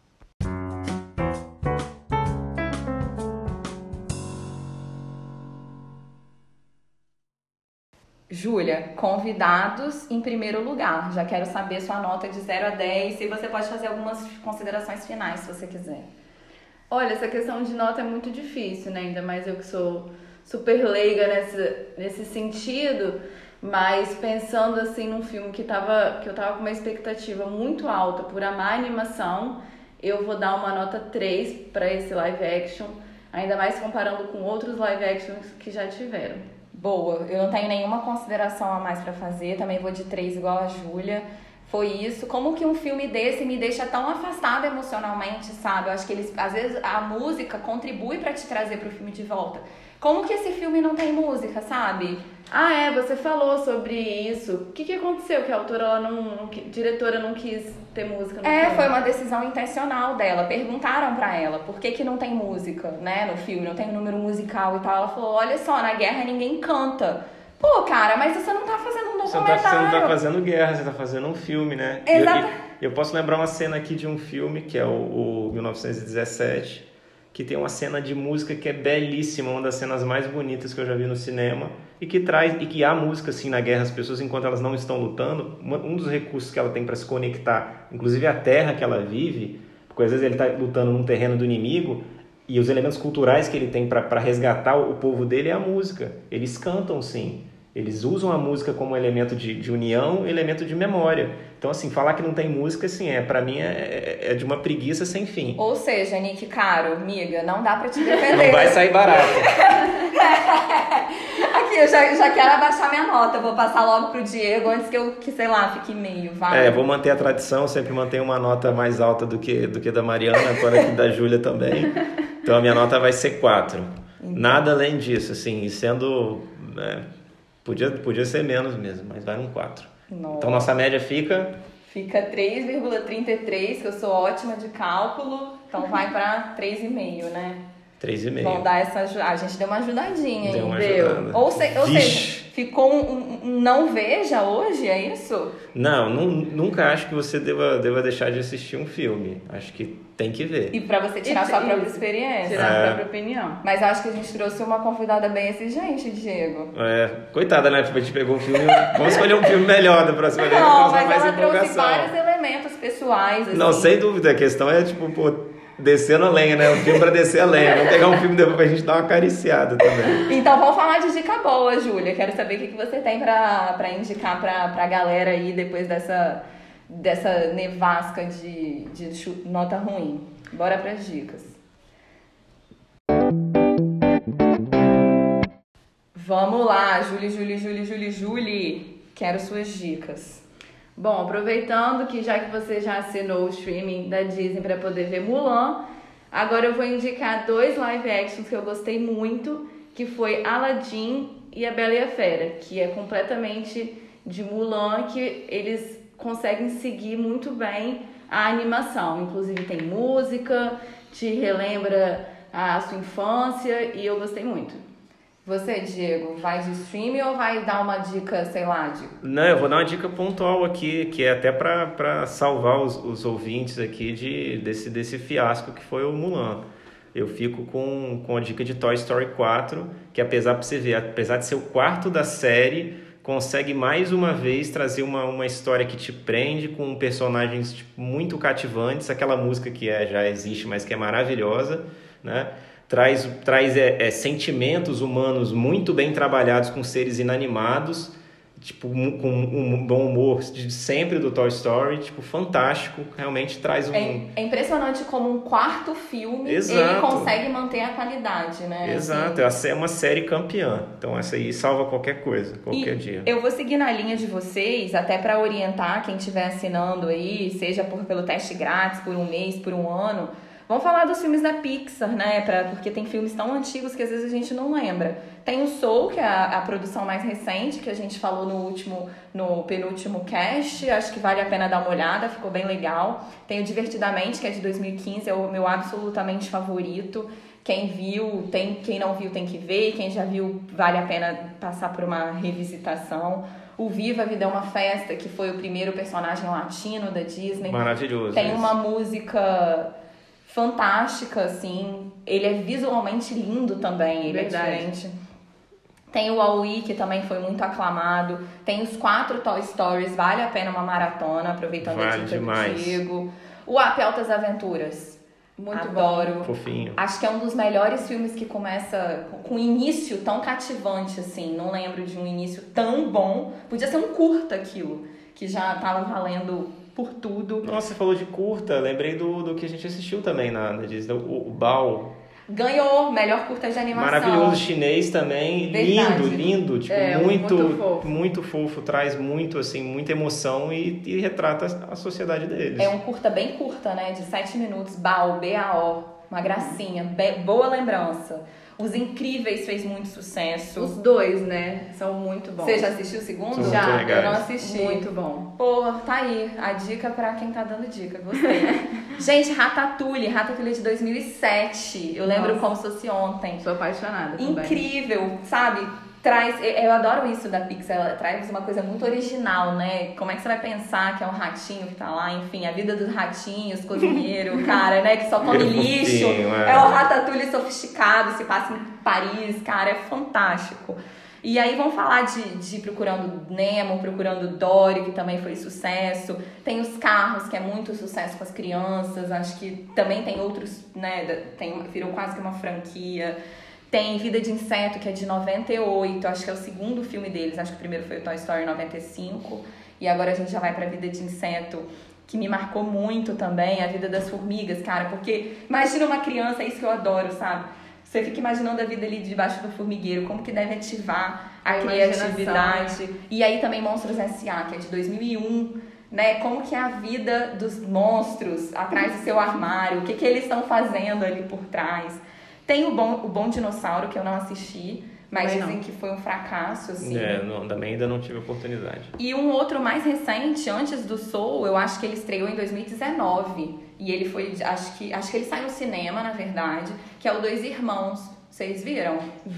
Júlia, convidados em primeiro lugar. Já quero saber sua nota de zero a dez. E você pode fazer algumas considerações finais, se você quiser. Olha, essa questão de nota é muito difícil, né? Ainda mais eu que sou super leiga nessa, nesse sentido. Mas pensando assim num filme que, tava, que eu tava com uma expectativa muito alta por amar a animação, eu vou dar uma nota três para esse live action. Ainda mais comparando com outros live actions que já tiveram. Boa, eu não tenho nenhuma consideração a mais pra fazer, também vou de três igual a Júlia. Foi isso. Como que um filme desse me deixa tão afastada emocionalmente, sabe? Eu acho que eles, às vezes a música contribui pra te trazer pro filme de volta. Como que esse filme não tem música, sabe? Ah, é, você falou sobre isso. O que, que aconteceu? Que a autora, ela não, não, a diretora não quis ter música no É, filme? foi uma decisão intencional dela. Perguntaram pra ela por que que não tem música, né, no filme, não tem um número musical e tal. Ela falou, olha só, na guerra ninguém canta. Pô, cara, mas você não tá fazendo um Você não, documentário. tá, você não tá fazendo guerra, você tá fazendo um filme, né? Exato. Eu, eu, eu posso lembrar uma cena aqui de um filme, que é o, o mil novecentos e dezessete, que tem uma cena de música que é belíssima, uma das cenas mais bonitas que eu já vi no cinema, e que traz, e que há música assim na guerra, as pessoas enquanto elas não estão lutando, um dos recursos que ela tem para se conectar, inclusive a terra que ela vive, porque às vezes ele está lutando num terreno do inimigo, e os elementos culturais que ele tem para resgatar o povo dele é a música. Eles cantam sim, eles usam a música como elemento de, de união, elemento de memória. Então, assim, falar que não tem música, assim, é, pra mim é, é de uma preguiça sem fim. Ou seja, Nick Caro, amiga, não dá pra te defender. Não vai sair barato. Aqui, eu já, já quero abaixar minha nota. Vou passar logo pro Diego antes que eu, que, sei lá, fique meio. Vai. É, vou manter a tradição, sempre mantenho uma nota mais alta do que, do que da Mariana, agora aqui da Júlia também. Então, a minha nota vai ser quatro. Nada além disso, assim, sendo... É, podia, podia ser menos mesmo, mas vai num quatro. Nossa. Então, nossa média fica... Fica três vírgula trinta e três, que eu sou ótima de cálculo. Então, vai pra três vírgula cinco, né? três vírgula cinco. Vamos dar essa ajuda. A gente deu uma ajudadinha, Deu hein? uma Deu. ajudada. Ou, se, ou Vixe. seja, ficou um, um, um não veja hoje, é isso? Não, nu- nunca acho que você deva, deva deixar de assistir um filme. Acho que tem que ver. E pra você tirar E- sua e- própria experiência. Tirar É. a própria opinião. Mas eu acho que a gente trouxe uma convidada bem exigente, Diego. É, coitada, né? Tipo, a gente pegou um filme... Vamos escolher um filme melhor da próxima vez. Não, causar mas mais ela trouxe empolgação. vários elementos pessoais, assim. Não, sem dúvida. A questão é, tipo, pô, descendo a lenha, né? Um filme pra descer a lenha. Vamos pegar um filme depois pra gente dar uma acariciada também. Então vamos falar de dica boa, Júlia. Quero saber o que que você tem pra, pra indicar pra, pra galera aí depois dessa, dessa nevasca de, de chu- nota ruim. Bora pras dicas. Vamos lá, Júlia, Júlia, Júlia, Júlia, Júlia. Quero suas dicas. Bom, aproveitando que já que você já assinou o streaming da Disney para poder ver Mulan, agora eu vou indicar dois live actions que eu gostei muito, que foi Aladdin e A Bela e a Fera, que é completamente de Mulan, que eles conseguem seguir muito bem a animação. Inclusive tem música, te relembra a sua infância e eu gostei muito. Você, Diego, vai de streaming ou vai dar uma dica, sei lá, de... Não, eu vou dar uma dica pontual aqui, que é até pra, pra salvar os, os ouvintes aqui de, desse, desse fiasco que foi o Mulan. Eu fico com, com a dica de Toy Story quatro, que apesar, pra você ver, apesar de ser o quarto da série, consegue mais uma vez trazer uma, uma história que te prende com personagens tipo, muito cativantes, aquela música que é, já existe, mas que é maravilhosa, né? Traz, traz é, é, sentimentos humanos muito bem trabalhados com seres inanimados, tipo, com um bom humor de sempre do Toy Story, tipo, fantástico, realmente traz um... É, é impressionante como um quarto filme Exato. ele consegue manter a qualidade, né? Exato, assim, é uma série campeã, então essa aí salva qualquer coisa, qualquer e dia. Eu vou seguir na linha de vocês, até para orientar quem estiver assinando aí, seja por, pelo teste grátis, por um mês, por um ano. Vamos falar dos filmes da Pixar, né? Pra, porque tem filmes tão antigos que às vezes a gente não lembra. Tem o Soul, que é a, a produção mais recente, que a gente falou no último, no penúltimo cast. Acho que vale a pena dar uma olhada, ficou bem legal. Tem o Divertidamente, que é de dois mil e quinze, é o meu absolutamente favorito. Quem viu, tem, quem não viu tem que ver. Quem já viu, vale a pena passar por uma revisitação. O Viva a Vida é uma Festa, que foi o primeiro personagem latino da Disney. Maravilhoso. Tem isso. uma música... fantástica, assim. Ele é visualmente lindo também, ele Verdade. é diferente. Tem o Wall-E, que também foi muito aclamado. Tem os quatro Toy Stories, vale a pena uma maratona, aproveitando Vale a dica demais. do Diego. O A P Altas Aventuras, Muito adoro. bom. Fofinho. Acho que é um dos melhores filmes que começa com um início tão cativante, assim. Não lembro de um início tão bom. Podia ser um curta aquilo, que já tava valendo... por tudo. Nossa, você falou de curta, lembrei do, do que a gente assistiu também na, na Disney, o, o Bao. Ganhou melhor curta de animação. Maravilhoso, chinês também, Verdade. lindo, lindo, tipo, É, muito, muito fofo. muito fofo, traz muito, assim, muita emoção e, e retrata a sociedade deles. É um curta bem curta, né? De sete minutos, Bao, B A O, uma gracinha, be- boa lembrança. Os Incríveis fez muito sucesso. Os dois, né? São muito bons. Você já assistiu o segundo? São Já, muito legais. eu não assisti. Muito bom. Porra, tá aí. A dica pra quem tá dando dica. Gostei. Gente, Ratatouille. Ratatouille é de dois mil e sete. Eu lembro Nossa. como se fosse ontem. Sou apaixonada também. Incrível, sabe? Traz, eu adoro isso da Pixar, ela traz uma coisa muito original, né? Como é que você vai pensar que é um ratinho que tá lá, enfim, a vida dos ratinhos, cozinheiro, cara, né? Que só come Ele lixo. fofinho, é. É um Ratatouille sofisticado, se passa em Paris, cara, é fantástico. E aí vamos falar de, de Procurando Nemo, Procurando Dory, que também foi sucesso. Tem os Carros, que é muito sucesso com as crianças. Acho que também tem outros, né? Tem, virou quase que uma franquia. Tem Vida de Inseto, que é de noventa e oito. Acho que é o segundo filme deles. Acho que o primeiro foi o Toy Story noventa e cinco. E agora a gente já vai pra Vida de Inseto, que me marcou muito também. A Vida das Formigas, cara. Porque imagina uma criança, é isso que eu adoro, sabe? Você fica imaginando a vida ali debaixo do formigueiro, como que deve ativar a, A criatividade. E aí também Monstros S A, que é de dois mil e um, né? Como que é a vida dos monstros atrás do seu armário, o que que eles estão fazendo ali por trás. Tem o Bom, o Bom Dinossauro, que eu não assisti, mas Também dizem não. que foi um fracasso, assim. É, não, também ainda não tive oportunidade. E um outro mais recente, antes do Soul, eu acho que ele estreou em dois mil e dezenove. E ele foi, acho que, acho que ele saiu no cinema, na verdade, que é o Dois Irmãos. Vocês viram?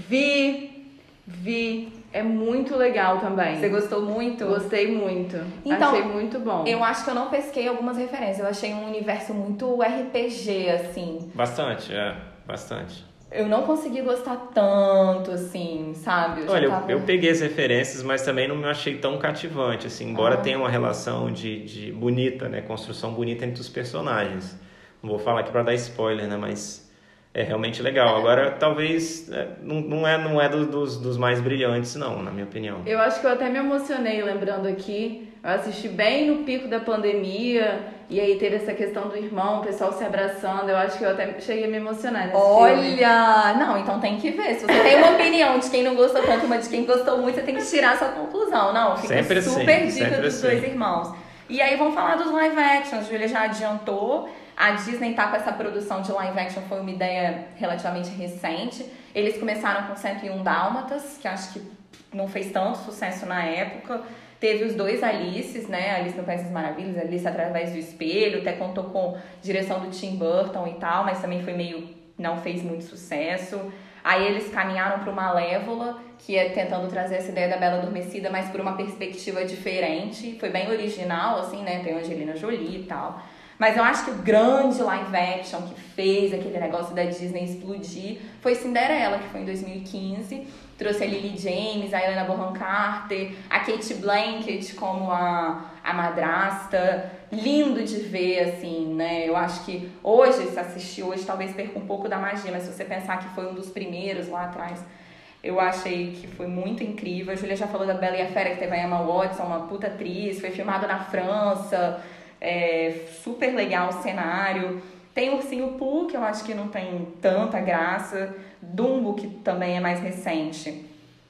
Vi, vi. É muito legal também. Você gostou muito? Gostei muito. Então, Achei muito bom. Eu acho que eu não pesquei algumas referências. Eu achei um universo muito R P G, assim. Bastante, é, bastante. Eu não consegui gostar tanto, assim, sabe? Eu já Olha, tava... eu, eu peguei as referências, mas também não me achei tão cativante, assim, embora Ah. tenha uma relação de, de bonita, né, construção bonita entre os personagens. Não vou falar aqui para dar spoiler, né, mas é realmente legal. Agora, talvez, é, não, não é, não é do- dos, dos mais brilhantes, não, na minha opinião. Eu acho que eu até me emocionei lembrando aqui. Eu assisti bem no pico da pandemia. E aí teve essa questão do irmão, o pessoal se abraçando. Eu acho que eu até cheguei a me emocionar nesse filme. Olha! Não, então tem que ver. Se você tem uma opinião de quem não gostou tanto, mas de quem gostou muito, você tem que tirar sua conclusão. Não, fica Sempre super assim, dica sempre dos assim. Dois Irmãos. E aí vamos falar dos live actions. A Júlia já adiantou. A Disney tá com essa produção de live action, foi uma ideia relativamente recente. Eles começaram com cento e um Dálmatas, que acho que não fez tanto sucesso na época. Teve os dois Alices, né? Alice no País das Maravilhas, Alice através do espelho, até contou com direção do Tim Burton e tal, mas também foi meio... não fez muito sucesso. Aí eles caminharam para o Malévola, que é tentando trazer essa ideia da Bela Adormecida, mas por uma perspectiva diferente. Foi bem original, assim, né? Tem a Angelina Jolie e tal. Mas eu acho que o grande live action que fez aquele negócio da Disney explodir foi Cinderela, que foi em dois mil e quinze. Trouxe a Lily James, a Helena Bonham Carter, a Kate Blanchett como a, a madrasta. Lindo de ver, assim, né? Eu acho que hoje, se assistir hoje, talvez perca um pouco da magia. Mas se você pensar que foi um dos primeiros lá atrás, eu achei que foi muito incrível. A Júlia já falou da Bela e a Fera, que teve a Emma Watson, uma puta atriz. Foi filmado na França. É super legal o cenário. Tem o Ursinho Pooh, que eu acho que não tem tanta graça. Dumbo, que também é mais recente.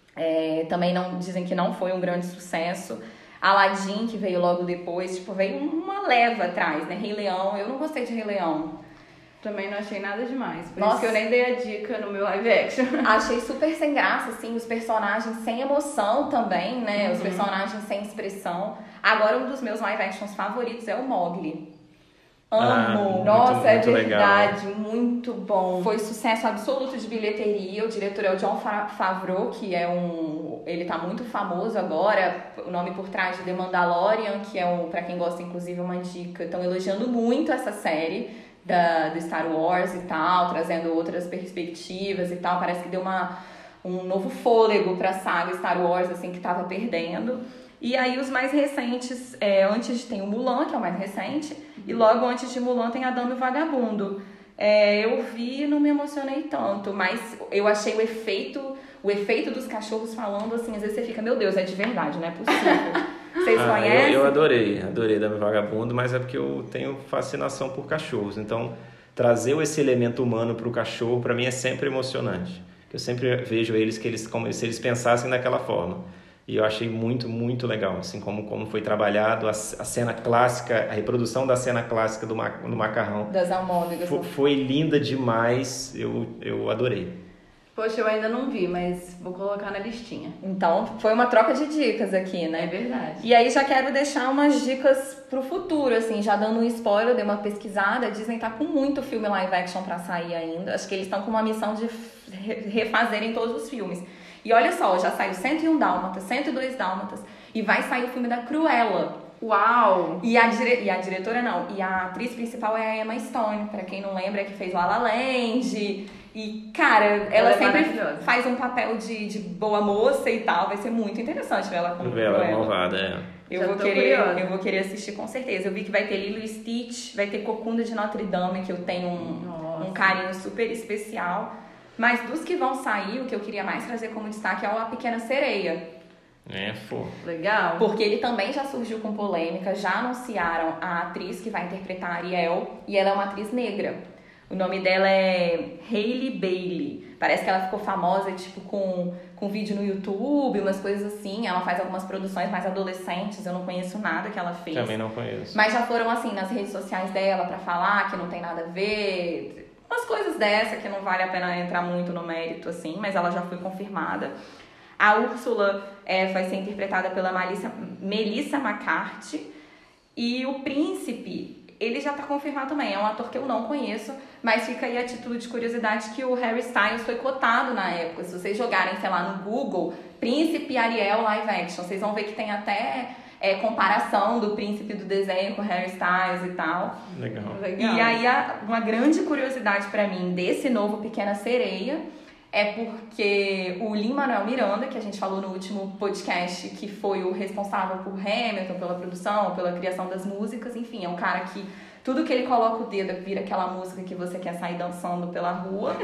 É, também não, dizem que não foi um grande sucesso. Aladdin, que veio logo depois, tipo, veio uma leva atrás, né? Rei Leão, eu não gostei de Rei Leão. Também não achei nada demais. Por Nossa, isso que eu nem dei a dica no meu live action. Achei super sem graça, assim, os personagens sem emoção também, né? Uhum. Os personagens sem expressão. Agora, um dos meus live actions favoritos é o Mowgli. Amo. Ah, Nossa, muito, é muito verdade. Legal. Muito bom. Foi sucesso absoluto de bilheteria. O diretor é o Jon Favreau, que é um... Ele tá muito famoso agora. O nome por trás de The Mandalorian, que é um... Pra quem gosta, inclusive, uma dica. Estão elogiando muito essa série da, do Star Wars e tal. Trazendo outras perspectivas e tal. Parece que deu uma, um novo fôlego pra saga Star Wars, assim, que tava perdendo. E aí os mais recentes, é, antes tem o Mulan, que é o mais recente, e logo antes de Mulan tem A Dama e o Vagabundo. É, eu vi e não me emocionei tanto, mas eu achei o efeito, o efeito dos cachorros falando assim, às vezes você fica, meu Deus, é de verdade, não é possível. Vocês ah, conhecem? Eu, eu adorei, adorei Dama e o Vagabundo, mas é porque eu tenho fascinação por cachorros, então trazer esse elemento humano para o cachorro, para mim é sempre emocionante. Eu sempre vejo eles que eles como se eles pensassem daquela forma. E eu achei muito, muito legal, assim, como, como foi trabalhado a, a cena clássica, a reprodução da cena clássica do, ma, do macarrão. Das almôndegas. Foi, foi linda demais, eu, eu adorei. Poxa, eu ainda não vi, mas vou colocar na listinha. Então, foi uma troca de dicas aqui, né? É verdade. E aí já quero deixar umas dicas pro futuro, assim, já dando um spoiler, eu dei uma pesquisada, a Disney tá com muito filme live action pra sair ainda. Acho que eles estão com uma missão de refazerem todos os filmes. E olha só, já saiu cento e um Dálmatas, cento e dois Dálmatas, e vai sair o filme da Cruella. Uau! E a, dire... e a diretora não, e a atriz principal é a Emma Stone, pra quem não lembra, é que fez La La Land. E, cara, ela, ela é sempre faz um papel de, de boa moça e tal, vai ser muito interessante ver ela como Cruella. Cruella. Malvada, é. Eu Já vou, tô querer, curiosa. eu vou querer assistir com certeza. Eu vi que vai ter Lilo e Stitch, vai ter Corcunda de Notre Dame, que eu tenho um, um carinho super especial. Mas dos que vão sair, o que eu queria mais trazer como destaque é o A Pequena Sereia. É, pô. Legal. Porque ele também já surgiu com polêmica, já anunciaram a atriz que vai interpretar a Ariel, e ela é uma atriz negra. O nome dela é Hailey Bailey. Parece que ela ficou famosa, tipo, com, com vídeo no YouTube, umas coisas assim. Ela faz algumas produções mais adolescentes, eu não conheço nada que ela fez. Também não conheço. Mas já foram, assim, nas redes sociais dela pra falar que não tem nada a ver... Umas coisas dessa que não vale a pena entrar muito no mérito, assim, mas ela já foi confirmada. A Úrsula é, vai ser interpretada pela Melissa, Melissa McCarthy. E o Príncipe, ele já tá confirmado também. É um ator que eu não conheço, mas fica aí a título de curiosidade que o Harry Styles foi cotado na época. Se vocês jogarem, sei lá, no Google, Príncipe Ariel Live Action, vocês vão ver que tem até... É, comparação do príncipe do desenho com Harry Styles e tal. Legal. Legal. E aí, a, uma grande curiosidade pra mim desse novo Pequena Sereia é porque o Lin-Manuel Miranda, que a gente falou no último podcast, que foi o responsável por Hamilton, pela produção, pela criação das músicas, enfim, é um cara que tudo que ele coloca o dedo vira aquela música que você quer sair dançando pela rua.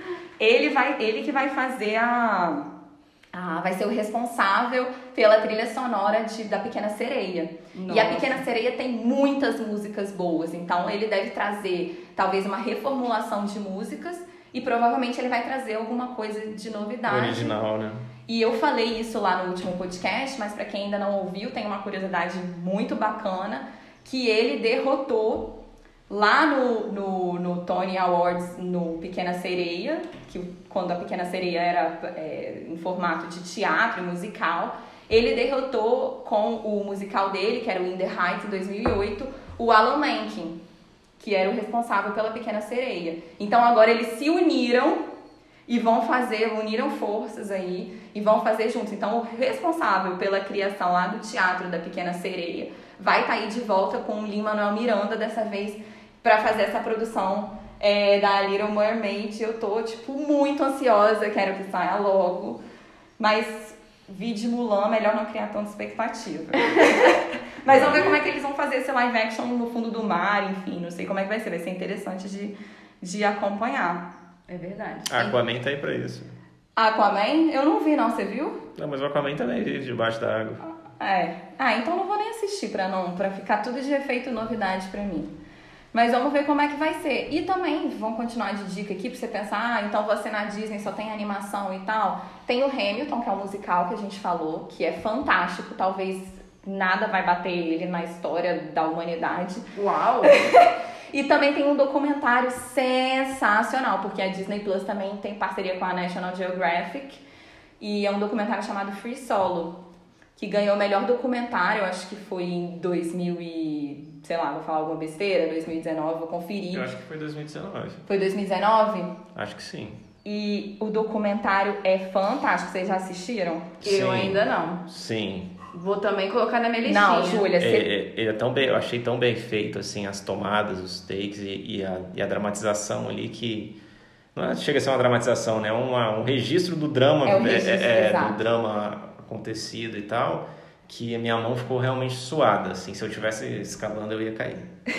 ele, vai, ele que vai fazer a... Ah, vai ser o responsável pela trilha sonora de, da Pequena Sereia. Nossa. E a Pequena Sereia tem muitas músicas boas, então ele deve trazer talvez uma reformulação de músicas e provavelmente ele vai trazer alguma coisa de novidade. Original, né? E eu falei isso lá no último podcast, mas para quem ainda não ouviu, tem uma curiosidade muito bacana, que ele derrotou lá no, no, no Tony Awards, no Pequena Sereia, que quando a Pequena Sereia era é, em formato de teatro musical, ele derrotou com o musical dele, que era o In the Heights, em dois mil e oito, o Alan Menken, que era o responsável pela Pequena Sereia. Então agora eles se uniram e vão fazer, uniram forças aí e vão fazer juntos. Então, o responsável pela criação lá do teatro da Pequena Sereia vai estar aí de volta com o Lin-Manuel Miranda, dessa vez, para fazer essa produção é, da Little Mermaid. Eu tô, tipo, muito ansiosa, quero que saia logo. Mas vi de Mulan, melhor não criar tanta expectativa. Mas vamos ver como é que eles vão fazer esse live action no fundo do mar, enfim, não sei como é que vai ser. Vai ser interessante de, de acompanhar. É verdade. A Aquaman tá aí pra isso. Aquaman? Eu não vi, não. Você viu? Não, mas o Aquaman também vive debaixo da água. É. Ah, então não vou nem assistir pra, não, pra ficar tudo de efeito novidade pra mim. Mas vamos ver como é que vai ser. E também, vamos continuar de dica aqui pra você pensar, ah, então você na Disney só tem animação e tal. Tem o Hamilton, que é um musical que a gente falou, que é fantástico. Talvez nada vai bater ele na história da humanidade. Uau! E também tem um documentário sensacional, porque a Disney Plus também tem parceria com a National Geographic. E é um documentário chamado Free Solo, que ganhou o melhor documentário, acho que foi em dois mil e... sei lá, vou falar alguma besteira, dois mil e dezenove, vou conferir. Eu acho que foi dois mil e dezenove. Foi dois mil e dezenove? Acho que sim. E o documentário é fantástico, vocês já assistiram? Eu Sim. ainda não. Sim. Vou também colocar na minha listinha. Não, Júlia, É, você... é, ele é tão bem, eu achei tão bem feito, assim, as tomadas, os takes e, e, a, e a dramatização ali que... Não é, chega a ser uma dramatização, né? Uma, um registro do drama, É um registro, é, é, exato. do drama acontecido e tal, que a minha mão ficou realmente suada, assim. Se eu tivesse escalando, eu ia cair.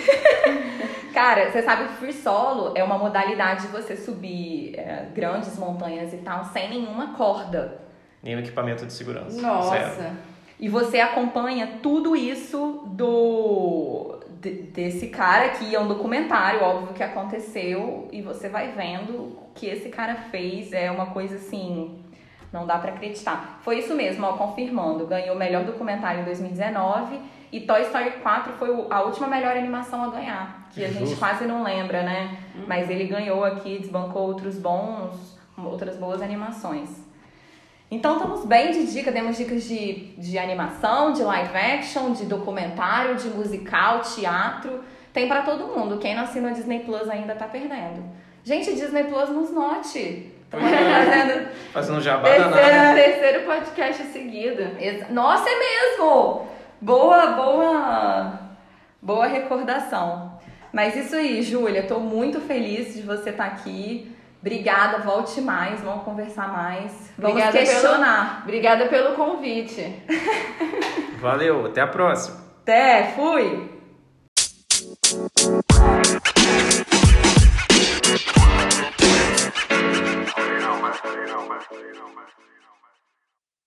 Cara, você sabe que Free Solo é uma modalidade de você subir é, grandes montanhas e tal, sem nenhuma corda. Nenhum equipamento de segurança. Nossa. Zero. E você acompanha tudo isso do de, desse cara que é um documentário, óbvio, que aconteceu, e você vai vendo o que esse cara fez. É uma coisa assim, não dá pra acreditar. Foi isso mesmo, ó, confirmando, ganhou o melhor documentário em dois mil e dezenove e Toy Story quatro foi a última melhor animação a ganhar, que a gente Justo. quase não lembra, né? Mas ele ganhou aqui, desbancou outros bons, outras boas animações. Então estamos bem de dica, demos dicas de, de animação, de live action, de documentário, de musical, teatro. Tem pra todo mundo. Quem não assina a Disney Plus ainda tá perdendo. Gente, Disney Plus nos note. Estamos fazendo Fazendo um jabá Terceiro, danado. terceiro podcast seguido. Exa- Nossa, é mesmo! Boa, boa, boa recordação. Mas isso aí, Júlia, tô muito feliz de você estar aqui. Obrigada, volte mais, vamos conversar mais. Vamos Obrigada questionar. Pelo, obrigada pelo convite. Valeu, até a próxima. Até, fui!